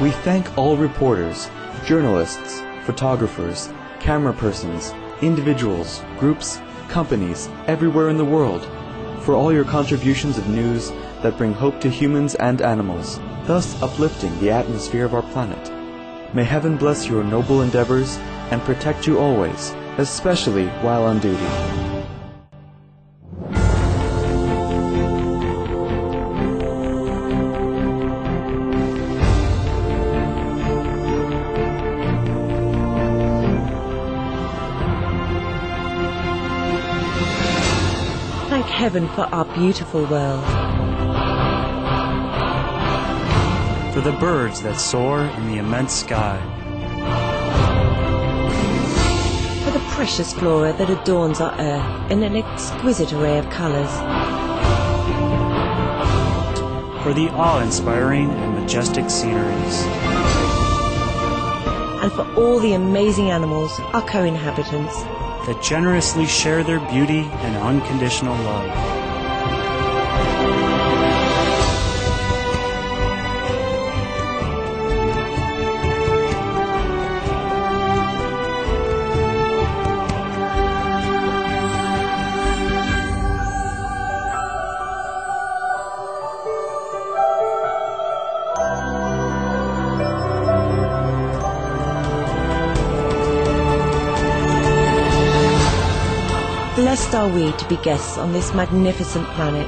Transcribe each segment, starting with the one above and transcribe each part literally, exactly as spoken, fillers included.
We thank all reporters, journalists, photographers, camera persons, individuals, groups, companies, everywhere in the world, for all your contributions of news that bring hope to humans and animals, thus uplifting the atmosphere of our planet. May heaven bless your noble endeavors and protect you always, especially while on duty. Thank heaven for our beautiful world. For the birds that soar in the immense sky. For the precious flora that adorns our earth in an exquisite array of colours. For the awe-inspiring and majestic sceneries. And for all the amazing animals, our co-inhabitants, that generously share their beauty and unconditional love. Blessed are we to be guests on this magnificent planet.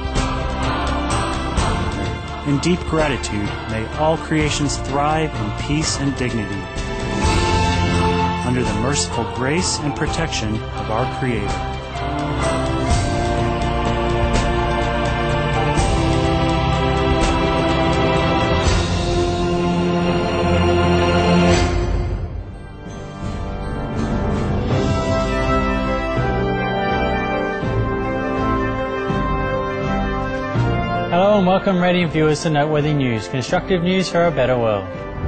In deep gratitude, may all creations thrive in peace and dignity, under the merciful grace and protection of our Creator. Hello and welcome radiant viewers to Noteworthy News, constructive news for a better world.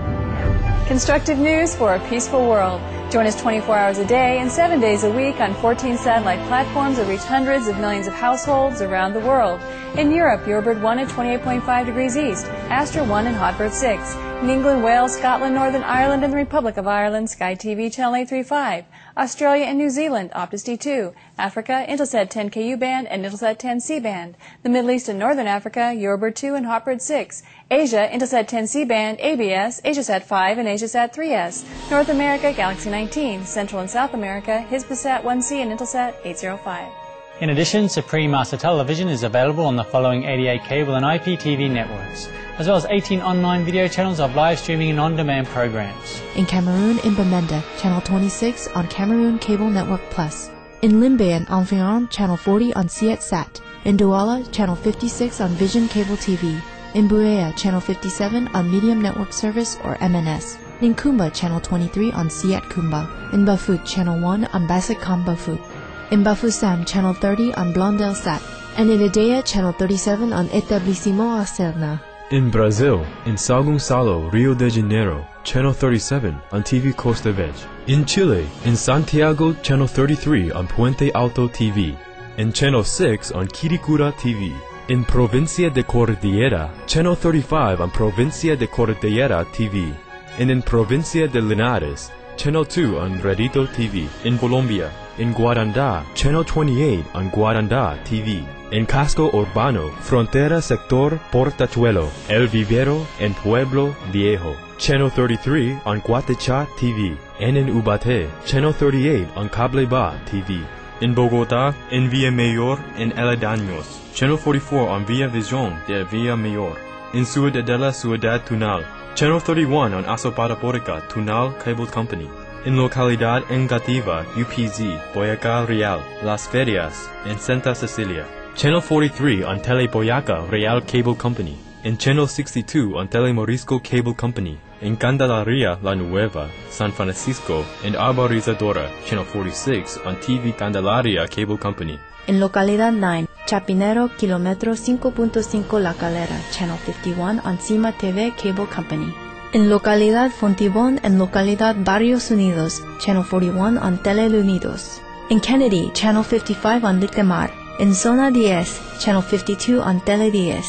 Constructive news for a peaceful world. Join us twenty-four hours a day and seven days a week on fourteen satellite platforms that reach hundreds of millions of households around the world. In Europe, Eurobird one at twenty-eight point five degrees east, Astra one and Hotbird six. In England, Wales, Scotland, Northern Ireland, and the Republic of Ireland, Sky T V channel eight thirty-five. Australia and New Zealand, Optus D two. Africa, Intelsat ten K U band and Intelsat ten C band. The Middle East and Northern Africa, Eurobird two and Hotbird six. Asia, Intelsat ten C band, A B S, AsiaSat five and AsiaSat three S. North America, Galaxy nineteen. Central and South America, Hispasat one C and Intelsat eight oh five. In addition, Supreme Master Television is available on the following eighty-eight cable and I P T V networks, as well as eighteen online video channels of live streaming and on-demand programs. In Cameroon, in Bamenda, channel twenty-six on Cameroon Cable Network Plus. In Limbe and Environ, channel forty on CietSat. In Douala, channel fifty-six on Vision Cable T V. In Buea, channel fifty-seven on Medium Network Service or M N S. In Kumba, channel twenty-three on Siet Kumba. In Bafut, channel one on Basicom Bafut. In Bafoussam, channel thirty on Blondel Sat. And in Idea, channel thirty-seven on Etablissement Acerna. In Brazil, in São Gonçalo, Rio de Janeiro, channel thirty-seven on T V Costa Verde. In Chile, in Santiago, channel thirty-three on Puente Alto T V. In channel six on Quiricura T V. In Provincia de Cordillera, channel thirty-five on Provincia de Cordillera T V. And in Provincia de Linares, channel two on Redito T V. In Colombia, in Guaranda, channel twenty-eight on Guaranda T V. En Casco Urbano, Frontera Sector Portachuelo, El Vivero, and Pueblo Viejo, channel thirty-three on Guatecha T V. And in Ubaté, channel thirty-eight on Cableba T V. In Bogotá, en Villa Mayor and Aledaños, channel forty-four on Villa Visión de Villa Mayor. In Ciudadela Ciudad Tunal, channel thirty-one on Azoparaporica Tunal Cable Company. In Localidad Engativa, U P Z, Boyacá Real, Las Ferias, and Santa Cecilia. Channel forty-three on Tele Boyaca Real Cable Company. And Channel sixty-two on Tele Morisco Cable Company. In Candelaria La Nueva, San Francisco, and Arborizadora, Channel forty-six on T V Candelaria Cable Company. In Localidad nine, Chapinero, Kilómetro cinco punto cinco La Calera, Channel fifty-one on Cima T V Cable Company. In Localidad Fontibón and Localidad Barrios Unidos, Channel forty-one on Tele Unidos. In Kennedy, Channel fifty-five on Litemar. In Zona ten, Channel fifty-two on Tele ten.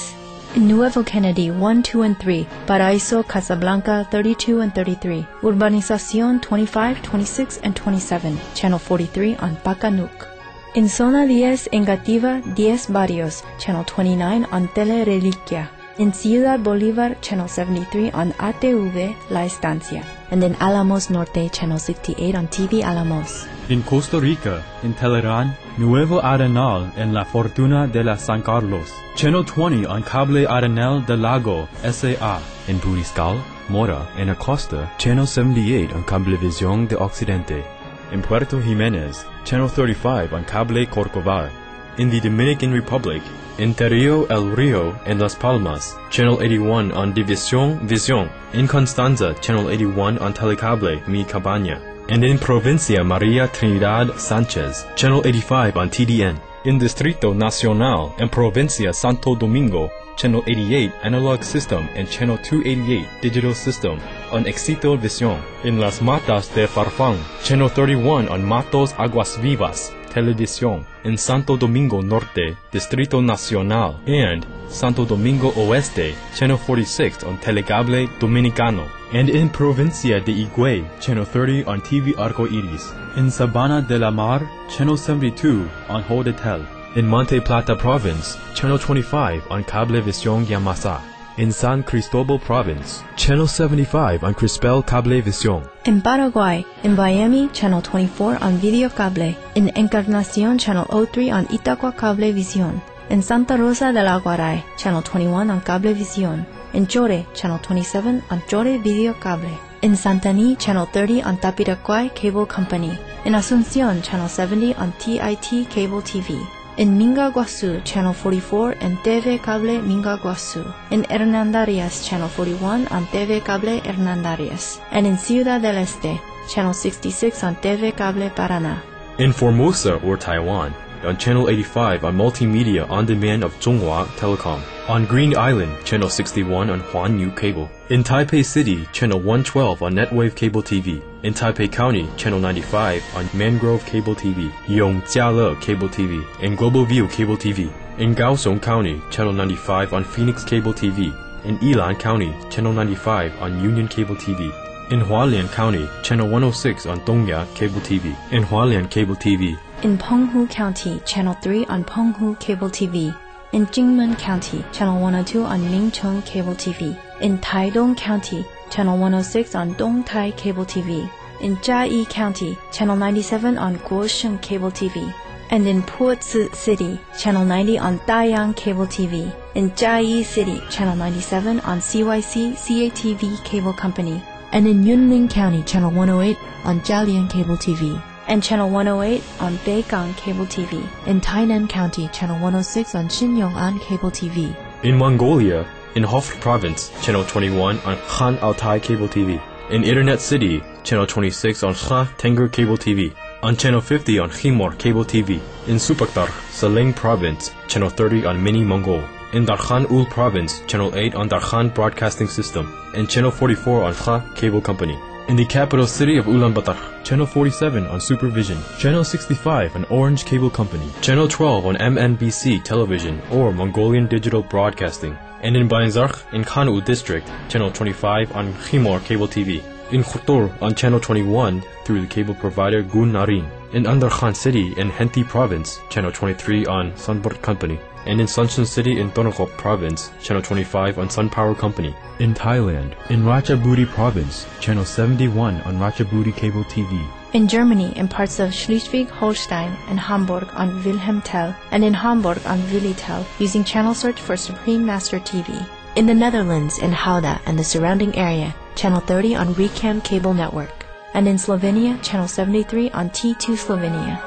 In Nuevo Kennedy one, two, and three, Paraíso, Casablanca thirty-two and thirty-three, Urbanización twenty-five, twenty-six, and twenty-seven, Channel forty-three on Pacanuc. In Zona diez, Engativa, diez Barrios, Channel twenty-nine on Tele Reliquia. In Ciudad Bolívar, Channel seventy-three on A T V La Estancia. And in Alamos Norte, Channel sixty-eight on T V Alamos. In Costa Rica, in Telerán, Nuevo Arenal en La Fortuna de la San Carlos. Channel twenty on Cable Arenal del Lago, S A A. In Puriscal, Mora, and Acosta, Channel seventy-eight on Cablevisión de Occidente. In Puerto Jiménez, Channel thirty-five on Cable Corcovado. In the Dominican Republic, in Terrio El Rio and Las Palmas, Channel eighty-one on División Visión. In Constanza, Channel eighty-one on Telecable Mi Cabaña. And in Provincia María Trinidad Sánchez, Channel eighty-five on T D N. In Distrito Nacional and Provincia Santo Domingo, Channel eighty-eight Analog System and Channel two eighty-eight Digital System on Éxito Visión. In Las Matas de Farfán, Channel thirty-one on Matos Aguas Vivas, Televisión. In Santo Domingo Norte, Distrito Nacional, and Santo Domingo Oeste, Channel forty-six on Telecable Dominicano. And in Provincia de Higüey, Channel thirty on T V Arco Iris. In Sabana de la Mar, Channel seventy-two on Hodetel. In Monte Plata Province, Channel twenty-five on Cablevisión Yamasa. In San Cristobal Province, Channel seventy-five on Crispel Cablevisión. In Paraguay, in Miami, Channel twenty-four on Video Cable. In Encarnación, Channel oh three on Itaqua Cablevisión. In Santa Rosa del Aguaray, Channel twenty-one on Cablevisión. In Chore, Channel twenty-seven on Chore Video Cable. In Santaní, Channel thirty on Tapiraquay Cable Company. In Asunción, Channel seventy on T I T Cable T V. In Minga Guasu, Channel forty-four and T V Cable Minga Guasu. In Hernandarias, Channel forty-one on T V Cable Hernandarias. And in Ciudad del Este, Channel sixty-six on T V Cable Paraná. In Formosa or Taiwan, on Channel eighty-five on Multimedia On Demand of Zhonghua Telecom. On Green Island, Channel sixty-one on Huanyu Cable. In Taipei City, Channel one twelve on Netwave Cable T V. In Taipei County, Channel ninety-five on Mangrove Cable T V, Yongjiale Cable T V, and Global View Cable T V. In Kaohsiung County, Channel ninety-five on Phoenix Cable T V. In Yilan County, Channel ninety-five on Union Cable T V. In Hualien County, Channel one oh six on Dongya Cable T V. In Hualien Cable T V. In Penghu County, Channel three on Penghu Cable T V. In Jingmen County, Channel one oh two on Mingcheng Cable T V. In Taidong County, Channel one oh six on Dongtai Cable T V. In Jiayi County, Channel ninety-seven on Guosheng Cable T V. And in Puzi City, Channel ninety on Dayang Cable T V. In Jiayi City, Channel ninety-seven on C Y C C A T V Cable Company. And in Yunlin County, Channel one oh eight on Jialian Cable T V. And Channel one oh eight on Beigang Cable T V. In Tainan County, Channel one oh six on Xinyongan Cable T V. In Mongolia, in Hof Province, Channel twenty-one on Khan Altai Cable T V. In Internet City, Channel twenty-six on Kha Tengger Cable T V. On Channel fifty on Khimor Cable T V. In Supaktar, Saleng Province, Channel thirty on Mini Mongol. In Darkhan Ul Province, Channel eight on Darkhan Broadcasting System. And Channel forty-four on Kha Cable Company. In the capital city of Ulaanbaatar, Channel forty-seven on Supervision, Channel sixty-five on Orange Cable Company, Channel twelve on M N B C Television or Mongolian Digital Broadcasting, and in Bainzarkh in Khan'u District, Channel twenty-five on Khimor Cable T V, in Khutur on Channel twenty-one through the cable provider Gun Narin, in Andarkhan City in Henti Province, Channel twenty-three on Sunbird Company, and in Suncheon City in Tonoph Province, Channel twenty-five on Sun Power Company. In Thailand, in Ratchaburi Province, Channel seventy-one on Ratchaburi Cable T V. In Germany, in parts of Schleswig-Holstein and Hamburg on Wilhelmtel, and in Hamburg on Willitel, using channel search for Supreme Master T V. In the Netherlands, in Gouda and the surrounding area, Channel thirty on Recam Cable Network. And in Slovenia, Channel seventy-three on T two Slovenia.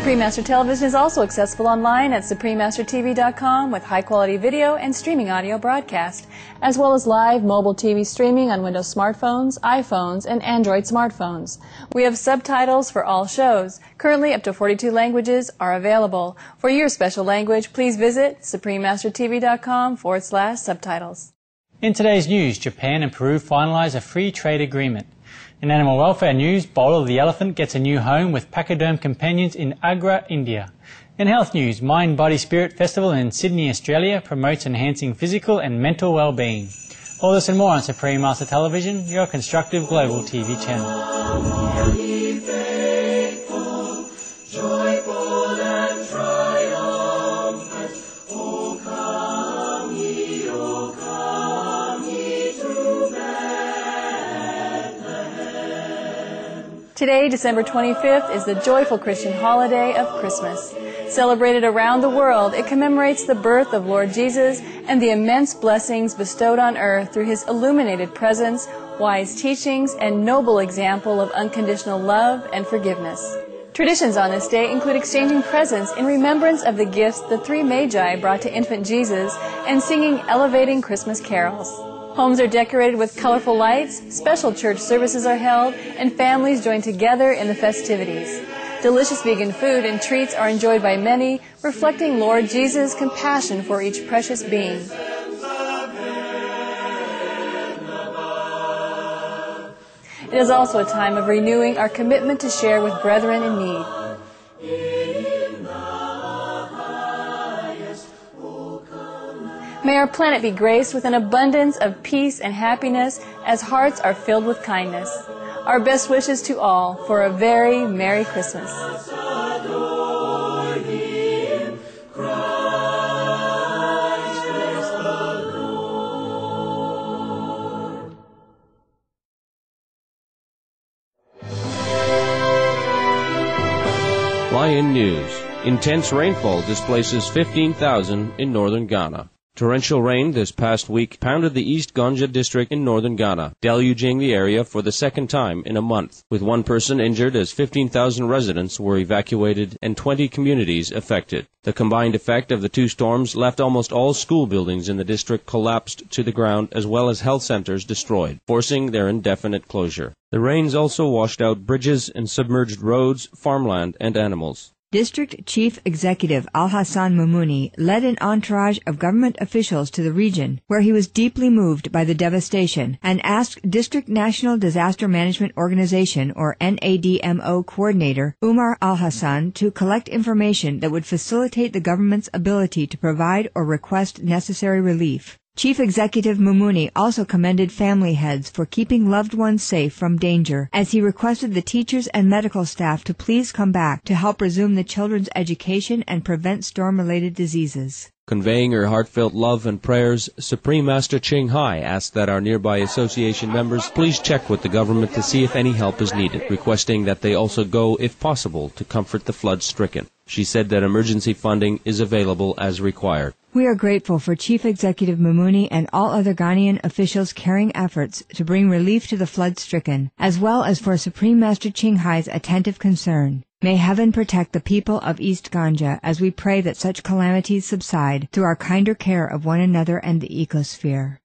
Supreme Master Television is also accessible online at supreme master t v dot com with high-quality video and streaming audio broadcast, as well as live mobile T V streaming on Windows smartphones, iPhones, and Android smartphones. We have subtitles for all shows. Currently, up to forty-two languages are available. For your special language, please visit supreme master t v dot com forward slash subtitles. In today's news, Japan and Peru finalize a free trade agreement. In animal welfare news, Bola the elephant gets a new home with pachyderm companions in Agra, India. In health news, Mind Body Spirit Festival in Sydney, Australia promotes enhancing physical and mental well-being. All this and more on Supreme Master Television, your constructive global T V channel. Today, December twenty-fifth, is the joyful Christian holiday of Christmas. Celebrated around the world, it commemorates the birth of Lord Jesus and the immense blessings bestowed on earth through his illuminated presence, wise teachings, and noble example of unconditional love and forgiveness. Traditions on this day include exchanging presents in remembrance of the gifts the three Magi brought to infant Jesus and singing elevating Christmas carols. Homes are decorated with colorful lights, special church services are held, and families join together in the festivities. Delicious vegan food and treats are enjoyed by many, reflecting Lord Jesus' compassion for each precious being. It is also a time of renewing our commitment to share with brethren in need. May our planet be graced with an abundance of peace and happiness as hearts are filled with kindness. Our best wishes to all for a very Merry Christmas. Lion News. Intense rainfall displaces fifteen thousand in northern Ghana. Torrential rain this past week pounded the East Gonja district in northern Ghana, deluging the area for the second time in a month, with one person injured as fifteen thousand residents were evacuated and twenty communities affected. The combined effect of the two storms left almost all school buildings in the district collapsed to the ground as well as health centers destroyed, forcing their indefinite closure. The rains also washed out bridges and submerged roads, farmland, and animals. District Chief Executive Al-Hassan Mumuni led an entourage of government officials to the region, where he was deeply moved by the devastation, and asked District National Disaster Management Organization, or N A D M O Coordinator Umar Al-Hassan, to collect information that would facilitate the government's ability to provide or request necessary relief. Chief Executive Mumuni also commended family heads for keeping loved ones safe from danger, as he requested the teachers and medical staff to please come back to help resume the children's education and prevent storm-related diseases. Conveying her heartfelt love and prayers, Supreme Master Ching Hai asked that our nearby association members please check with the government to see if any help is needed, requesting that they also go, if possible, to comfort the flood-stricken. She said that emergency funding is available as required. We are grateful for Chief Executive Mumuni and all other Ghanaian officials' caring efforts to bring relief to the flood-stricken, as well as for Supreme Master Ching Hai's attentive concern. May heaven protect the people of East Gonja as we pray that such calamities subside through our kinder care of one another and the ecosphere.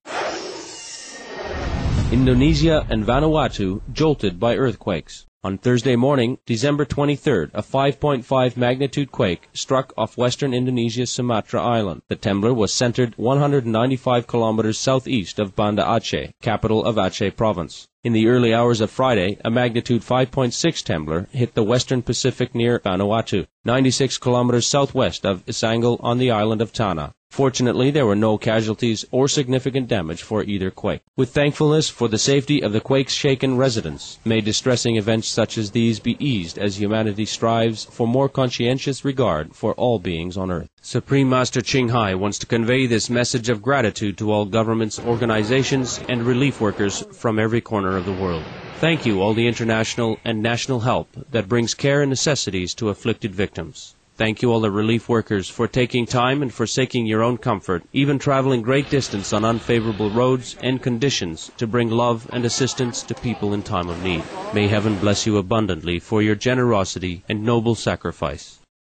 Indonesia and Vanuatu jolted by earthquakes. On Thursday morning, December twenty-third, a five point five magnitude quake struck off western Indonesia's Sumatra Island. The tremor was centered one hundred ninety-five kilometers southeast of Banda Aceh, capital of Aceh province. In the early hours of Friday, a magnitude five point six tremor hit the western Pacific near Vanuatu, ninety-six kilometers southwest of Isangal on the island of Tanna. Fortunately, there were no casualties or significant damage for either quake. With thankfulness for the safety of the quake-shaken residents, may distressing events such as these be eased as humanity strives for more conscientious regard for all beings on earth. Supreme Master Ching Hai wants to convey this message of gratitude to all governments, organizations, and relief workers from every corner of the world. Thank you all the international and national help that brings care and necessities to afflicted victims. Thank you all the relief workers for taking time and forsaking your own comfort, even traveling great distance on unfavorable roads and conditions to bring love and assistance to people in time of need. May heaven bless you abundantly for your generosity and noble sacrifice.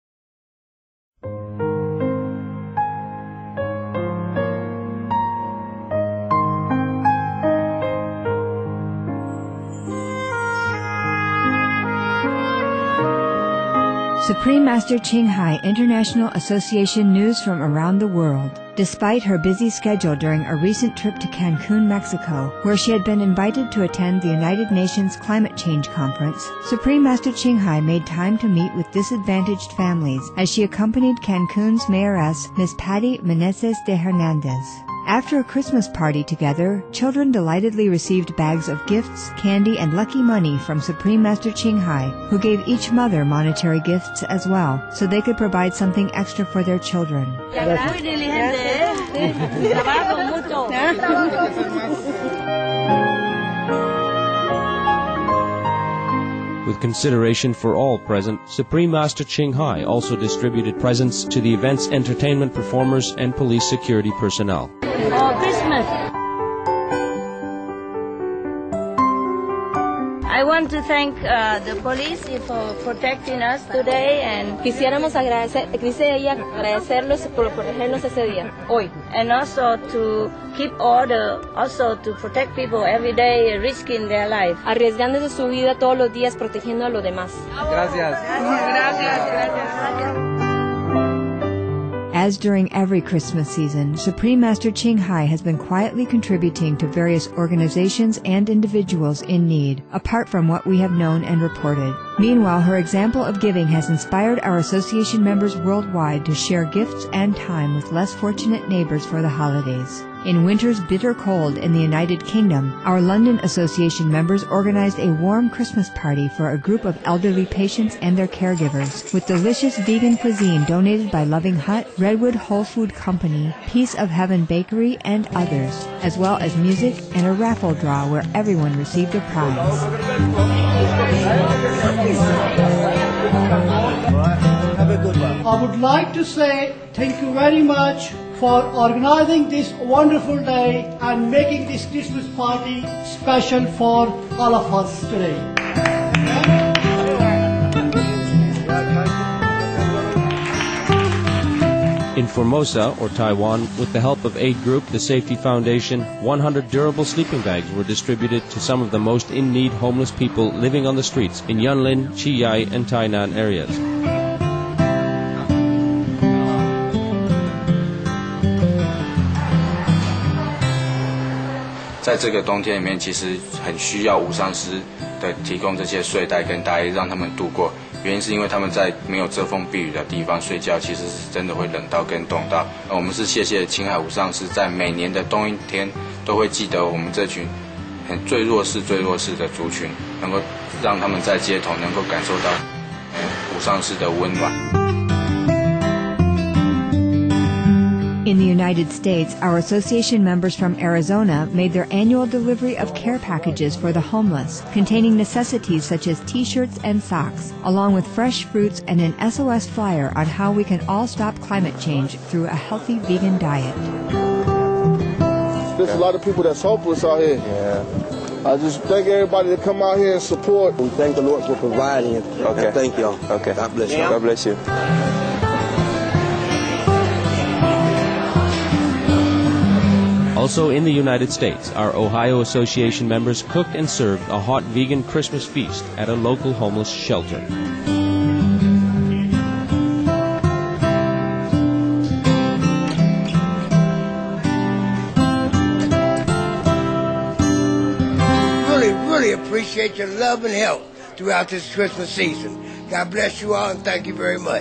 Supreme Master Ching Hai International Association news from around the world. Despite her busy schedule during a recent trip to Cancun, Mexico, where she had been invited to attend the United Nations Climate Change Conference, Supreme Master Ching Hai made time to meet with disadvantaged families as she accompanied Cancun's mayoress, Miss Patty Meneses de Hernandez. After a Christmas party together, children delightedly received bags of gifts, candy, and lucky money from Supreme Master Ching Hai, who gave each mother monetary gifts as well, so they could provide something extra for their children. With consideration for all present, Supreme Master Ching Hai also distributed presents to the event's entertainment performers and police security personnel. Oh, Christmas! I want to thank uh, the police for protecting us today, and quisiéramos agradecer, quisiera agradecerlos por protegernos ese día, hoy. And also to keep order, also to protect people every day, risking their life. Arriesgándose su vida todos los días, protegiendo a los demás. Gracias. Gracias. Gracias. As during every Christmas season, Supreme Master Ching Hai has been quietly contributing to various organizations and individuals in need, apart from what we have known and reported. Meanwhile, her example of giving has inspired our association members worldwide to share gifts and time with less fortunate neighbors for the holidays. In winter's bitter cold in the United Kingdom, our London Association members organized a warm Christmas party for a group of elderly patients and their caregivers, with delicious vegan cuisine donated by Loving Hut, Redwood Whole Food Company, Piece of Heaven Bakery, and others, as well as music and a raffle draw where everyone received a prize. I would like to say thank you very much for organizing this wonderful day and making this Christmas party special for all of us today. In Formosa, or Taiwan, with the help of aid group The Safety Foundation, one hundred durable sleeping bags were distributed to some of the most in-need homeless people living on the streets in Yunlin, Chiayi, and Tainan areas. 在这个冬天里面，其实很需要无上师的提供这些睡袋跟大衣，让他们度过。原因是因为他们在没有遮风避雨的地方睡觉，其实是真的会冷到跟冻到。我们是谢谢青海无上师，在每年的冬天都会记得我们这群很最弱势、最弱势的族群，能够让他们在街头能够感受到无上师的温暖。 In the United States, our association members from Arizona made their annual delivery of care packages for the homeless, containing necessities such as T-shirts and socks, along with fresh fruits and an S O S flyer on how we can all stop climate change through a healthy vegan diet. There's a lot of people that's hopeless out here. Yeah. I just thank everybody to come out here and support. We thank the Lord for providing it. Okay. And thank y'all. Okay. God bless you. God bless you. Also in the United States, our Ohio Association members cooked and served a hot vegan Christmas feast at a local homeless shelter. Really, really appreciate your love and help throughout this Christmas season. God bless you all and thank you very much.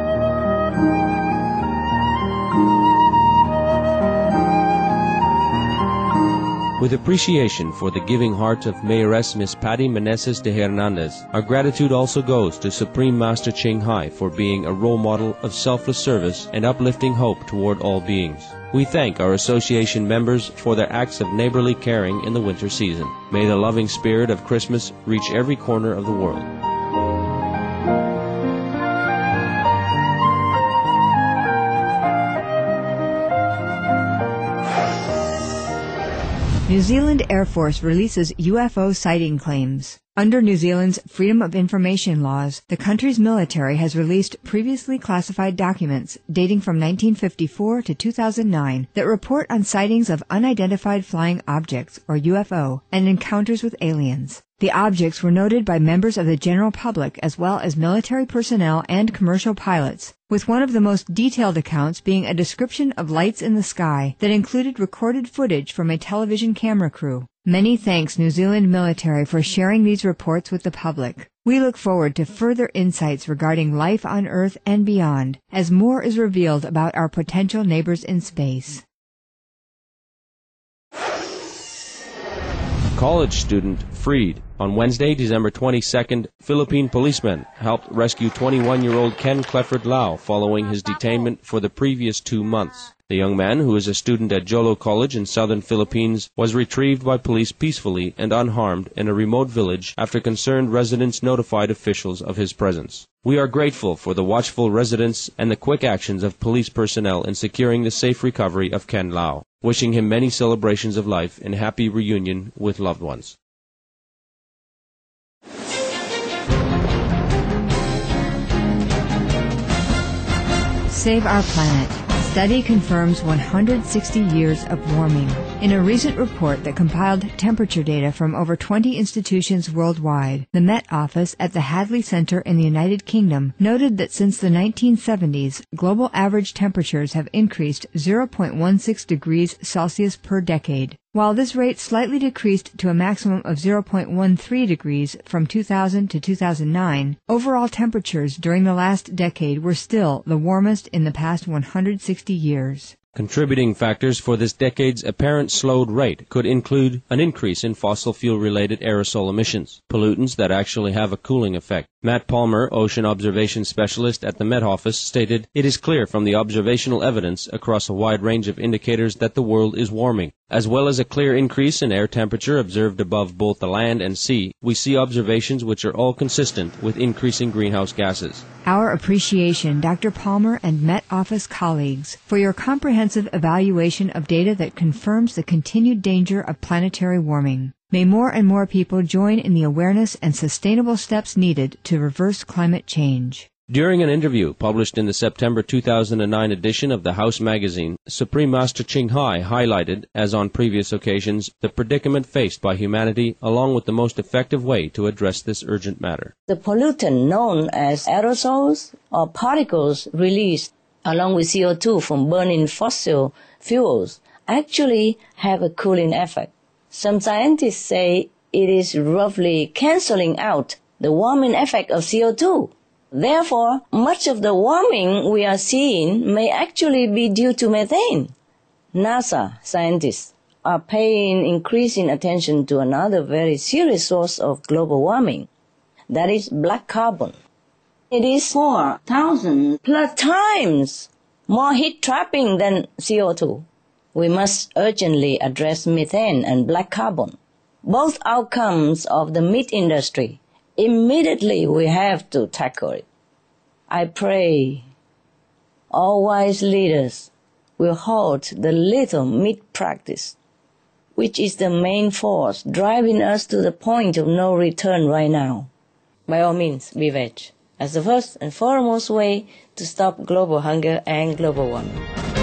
With appreciation for the giving heart of Mayoress Miss Patty Meneses de Hernandez, our gratitude also goes to Supreme Master Ching Hai for being a role model of selfless service and uplifting hope toward all beings. We thank our association members for their acts of neighborly caring in the winter season. May the loving spirit of Christmas reach every corner of the world. New Zealand Air Force releases U F O sighting claims. Under New Zealand's Freedom of Information laws, the country's military has released previously classified documents dating from nineteen fifty-four to two thousand nine that report on sightings of unidentified flying objects, or U F O, and encounters with aliens. The objects were noted by members of the general public as well as military personnel and commercial pilots, with one of the most detailed accounts being a description of lights in the sky that included recorded footage from a television camera crew. Many thanks New Zealand military for sharing these reports with the public. We look forward to further insights regarding life on Earth and beyond as more is revealed about our potential neighbors in space. College student freed. On Wednesday, December twenty-second, Philippine policemen helped rescue twenty-one-year-old Ken Clifford Lau following his detainment for the previous two months. The young man, who is a student at Jolo College in southern Philippines, was retrieved by police peacefully and unharmed in a remote village after concerned residents notified officials of his presence. We are grateful for the watchful residents and the quick actions of police personnel in securing the safe recovery of Ken Lau, wishing him many celebrations of life and happy reunion with loved ones. Save Our Planet. Study confirms one hundred sixty years of warming. In a recent report that compiled temperature data from over twenty institutions worldwide, the Met Office at the Hadley Center in the United Kingdom noted that since the nineteen seventies, global average temperatures have increased zero point one six degrees Celsius per decade. While this rate slightly decreased to a maximum of zero point one three degrees from two thousand to two thousand nine, overall temperatures during the last decade were still the warmest in the past one hundred sixty years. Contributing factors for this decade's apparent slowed rate could include an increase in fossil fuel-related aerosol emissions, pollutants that actually have a cooling effect. Matt Palmer, ocean observation specialist at the Met Office, stated, "It is clear from the observational evidence across a wide range of indicators that the world is warming. As well as a clear increase in air temperature observed above both the land and sea, we see observations which are all consistent with increasing greenhouse gases." Our appreciation, Doctor Palmer and Met Office colleagues, for your comprehensive evaluation of data that confirms the continued danger of planetary warming. May more and more people join in the awareness and sustainable steps needed to reverse climate change. During an interview published in the September two thousand nine edition of the House magazine, Supreme Master Ching Hai highlighted, as on previous occasions, the predicament faced by humanity along with the most effective way to address this urgent matter. The pollutant known as aerosols or particles released along with C O two from burning fossil fuels actually have a cooling effect. Some scientists say it is roughly cancelling out the warming effect of C O two. Therefore, much of the warming we are seeing may actually be due to methane. NASA scientists are paying increasing attention to another very serious source of global warming, that is black carbon. It is four thousand plus times more heat trapping than C O two. We must urgently address methane and black carbon, both outcomes of the meat industry. Immediately we have to tackle it. I pray all wise leaders will halt the little meat practice, which is the main force driving us to the point of no return right now. By all means, be veg, as the first and foremost way to stop global hunger and global warming.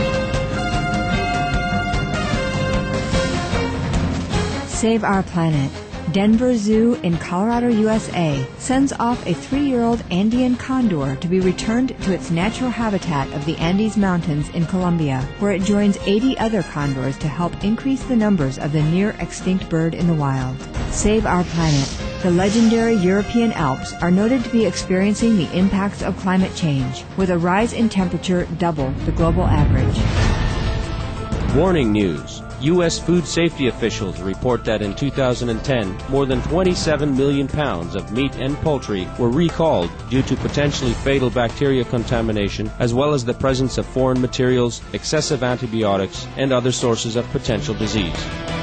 Save Our Planet. Denver Zoo in Colorado, U S A, sends off a three-year-old Andean condor to be returned to its natural habitat of the Andes Mountains in Colombia, where it joins eighty other condors to help increase the numbers of the near-extinct bird in the wild. Save Our Planet. The legendary European Alps are noted to be experiencing the impacts of climate change, with a rise in temperature double the global average. Warning news. U S food safety officials report that in two thousand ten, more than twenty-seven million pounds of meat and poultry were recalled due to potentially fatal bacteria contamination, as well as the presence of foreign materials, excessive antibiotics, and other sources of potential disease.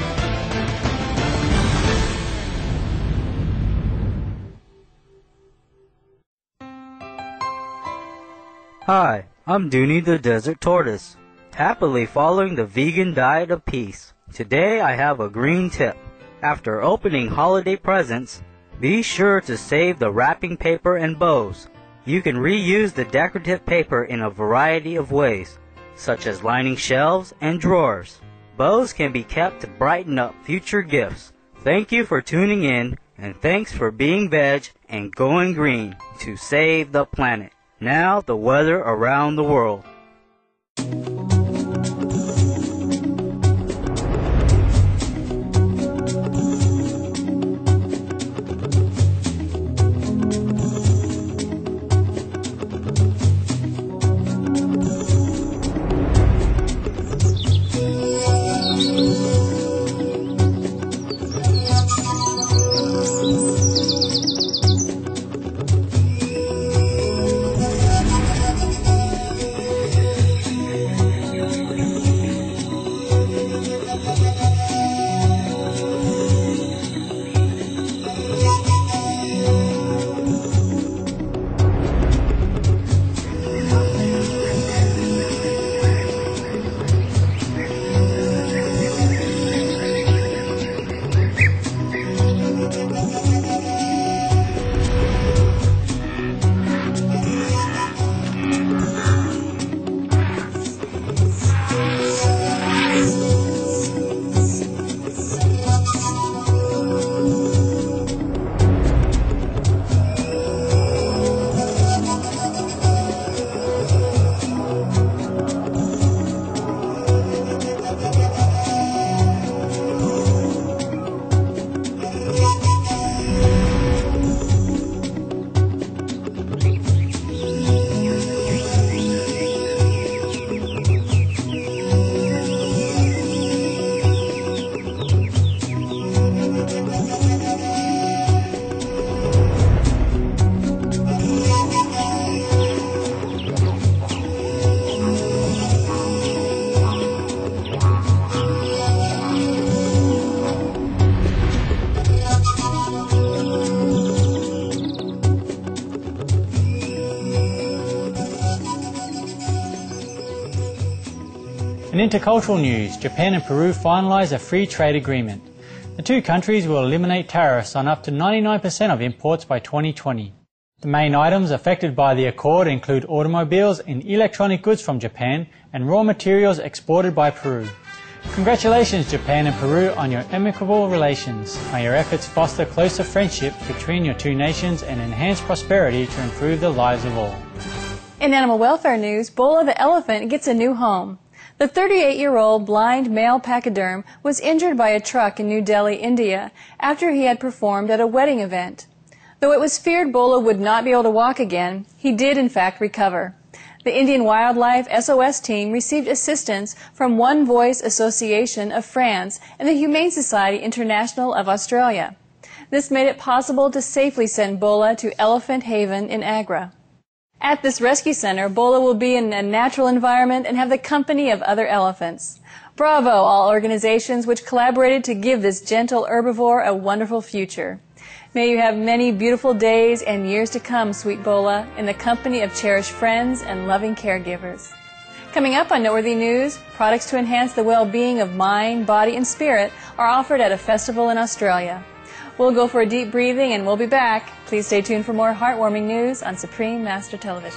Hi, I'm Dooney the Desert Tortoise, happily following the vegan diet of peace. Today I have a green tip. After opening holiday presents, Be sure to save the wrapping paper and bows. You can reuse the decorative paper in a variety of ways, such as lining shelves and drawers. Bows can be kept to brighten up future gifts. Thank you for tuning in, and thanks for being veg and going green to save the planet. Now the weather around the world. In intercultural news, Japan and Peru finalise a free trade agreement. The two countries will eliminate tariffs on up to ninety-nine percent of imports by twenty twenty. The main items affected by the accord include automobiles and electronic goods from Japan and raw materials exported by Peru. Congratulations, Japan and Peru, on your amicable relations. May your efforts foster closer friendship between your two nations and enhance prosperity to improve the lives of all. In animal welfare news, Bola the elephant gets a new home. The thirty-eight-year-old blind male pachyderm was injured by a truck in New Delhi, India, after he had performed at a wedding event. Though it was feared Bola would not be able to walk again, he did in fact recover. The Indian Wildlife S O S team received assistance from One Voice Association of France and the Humane Society International of Australia. This made it possible to safely send Bola to Elephant Haven in Agra. At this rescue center, Bola will be in a natural environment and have the company of other elephants. Bravo, all organizations which collaborated to give this gentle herbivore a wonderful future. May you have many beautiful days and years to come, sweet Bola, in the company of cherished friends and loving caregivers. Coming up on Noteworthy News, products to enhance the well-being of mind, body, and spirit are offered at a festival in Australia. We'll go for a deep breathing and we'll be back. Please stay tuned for more heartwarming news on Supreme Master Television.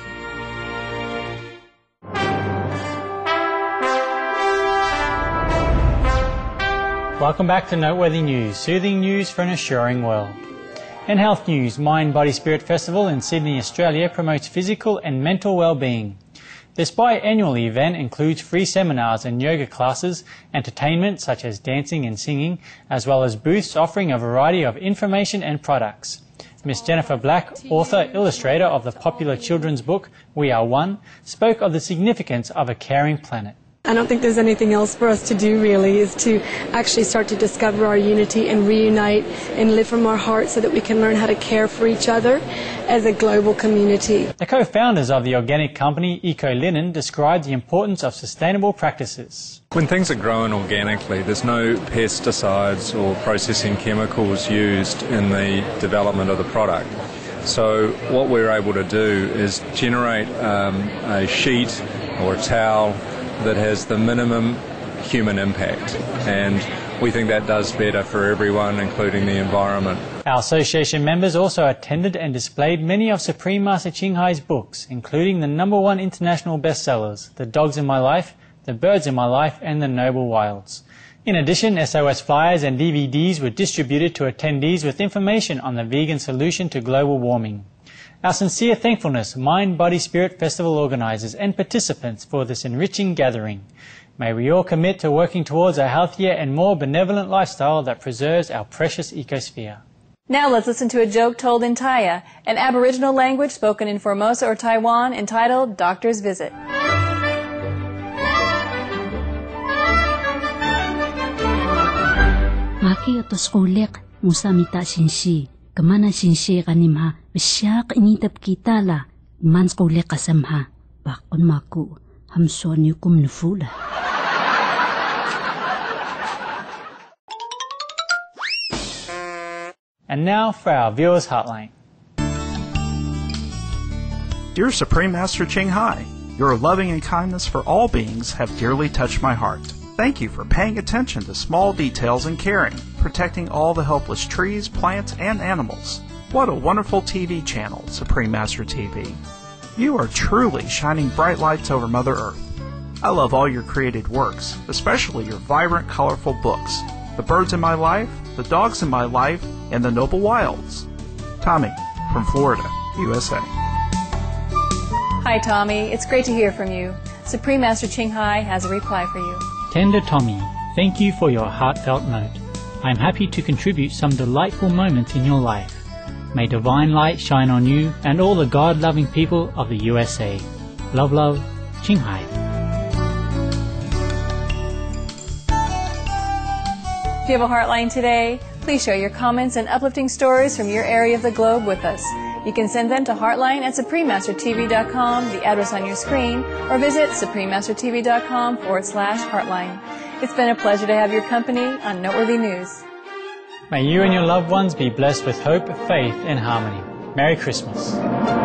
Welcome back to Noteworthy News, soothing news for an assuring world. In health news, Mind, Body, Spirit Festival in Sydney, Australia promotes physical and mental well-being. This biannual event includes free seminars and yoga classes, entertainment such as dancing and singing, as well as booths offering a variety of information and products. Miss Jennifer Black, author, illustrator of the popular children's book We Are One, spoke of the significance of a caring planet. I don't think there's anything else for us to do, really, is to actually start to discover our unity and reunite and live from our hearts so that we can learn how to care for each other as a global community. The co-founders of the organic company Eco Linen described the importance of sustainable practices. When things are grown organically, there's no pesticides or processing chemicals used in the development of the product. So what we're able to do is generate um, a sheet or a towel that has the minimum human impact, and we think that does better for everyone, including the environment. Our association members also attended and displayed many of Supreme Master Ching Hai's books, including the number one international bestsellers, The Dogs in My Life, The Birds in My Life, and The Noble Wilds. In addition, S O S flyers and D V Ds were distributed to attendees with information on the vegan solution to global warming. Our sincere thankfulness, Mind, Body, Spirit Festival organizers and participants for this enriching gathering. May we all commit to working towards a healthier and more benevolent lifestyle that preserves our precious ecosphere. Now let's listen to a joke told in Taya, an Aboriginal language spoken in Formosa or Taiwan, entitled Doctor's Visit. Maki atos kulik musamita sinsi kamana sinsi kanimha bisyak initap kita la mans kulik kasamha bakon maku hamson yukum nufula. And now for our viewers hotline. Dear Supreme Master Ching Hai, your loving and kindness for all beings have dearly touched my heart. Thank you for paying attention to small details and caring, protecting all the helpless trees, plants, and animals. What a wonderful T V channel, Supreme Master T V. You are truly shining bright lights over Mother Earth. I love all your created works, especially your vibrant, colorful books, The Birds in My Life, The Dogs in My Life, and The Noble Wilds. Tommy, from Florida, U S A. Hi, Tommy. It's great to hear from you. Supreme Master Ching Hai has a reply for you. Tender Tommy, thank you for your heartfelt note. I am happy to contribute some delightful moments in your life. May divine light shine on you and all the God-loving people of the U S A. Love, love, Ching Hai. If you have a heartline today, please share your comments and uplifting stories from your area of the globe with us. You can send them to heartline at supreme master t v dot com, the address on your screen, or visit supreme master t v dot com forward slash heartline. It's been a pleasure to have your company on Noteworthy News. May you and your loved ones be blessed with hope, faith, and harmony. Merry Christmas.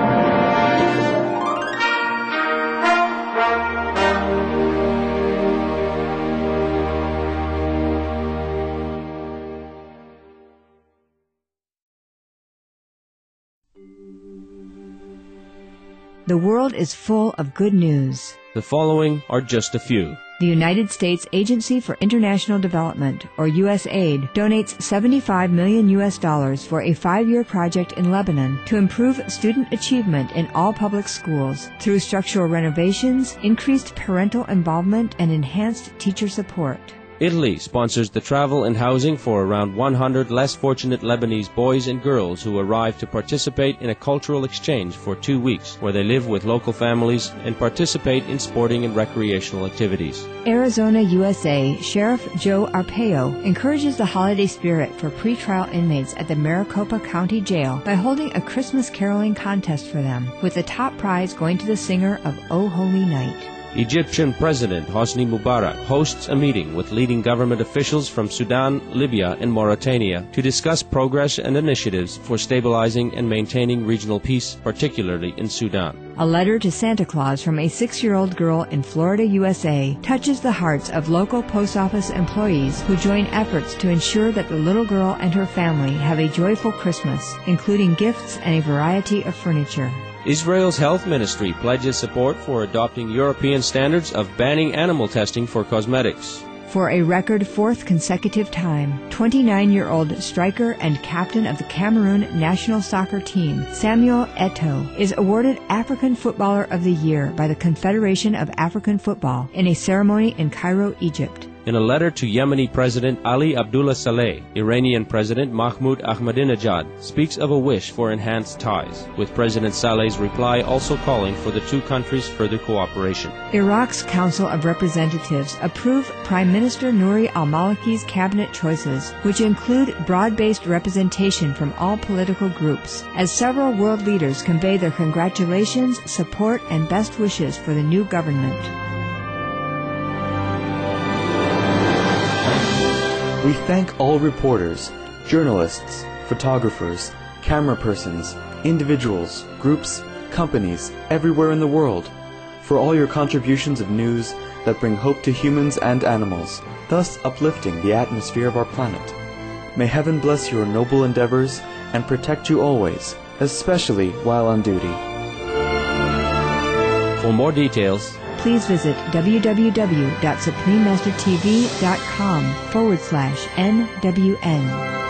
The world is full of good news. The following are just a few. The United States Agency for International Development, or U S A I D, donates seventy-five million U S dollars for a five-year project in Lebanon to improve student achievement in all public schools through structural renovations, increased parental involvement, and enhanced teacher support. Italy sponsors the travel and housing for around one hundred less fortunate Lebanese boys and girls who arrive to participate in a cultural exchange for two weeks, where they live with local families and participate in sporting and recreational activities. Arizona, U S A, Sheriff Joe Arpaio encourages the holiday spirit for pretrial inmates at the Maricopa County Jail by holding a Christmas caroling contest for them, with the top prize going to the singer of O Holy Night. Egyptian President Hosni Mubarak hosts a meeting with leading government officials from Sudan, Libya, and Mauritania to discuss progress and initiatives for stabilizing and maintaining regional peace, particularly in Sudan. A letter to Santa Claus from a six-year-old girl in Florida, U S A, touches the hearts of local post office employees who join efforts to ensure that the little girl and her family have a joyful Christmas, including gifts and a variety of furniture. Israel's health ministry pledges support for adopting European standards of banning animal testing for cosmetics. For a record fourth consecutive time, twenty-nine-year-old striker and captain of the Cameroon national soccer team, Samuel Eto'o, is awarded African Footballer of the Year by the Confederation of African Football in a ceremony in Cairo, Egypt. In a letter to Yemeni President Ali Abdullah Saleh, Iranian President Mahmoud Ahmadinejad speaks of a wish for enhanced ties, with President Saleh's reply also calling for the two countries' further cooperation. Iraq's Council of Representatives approved Prime Minister Nouri al-Maliki's cabinet choices, which include broad-based representation from all political groups, as several world leaders convey their congratulations, support, and best wishes for the new government. We thank all reporters, journalists, photographers, camera persons, individuals, groups, companies, everywhere in the world, for all your contributions of news, that bring hope to humans and animals, thus uplifting the atmosphere of our planet. May heaven bless your noble endeavors and protect you always, especially while on duty. For more details, please visit www.suprememastertv.com forward slash NWN.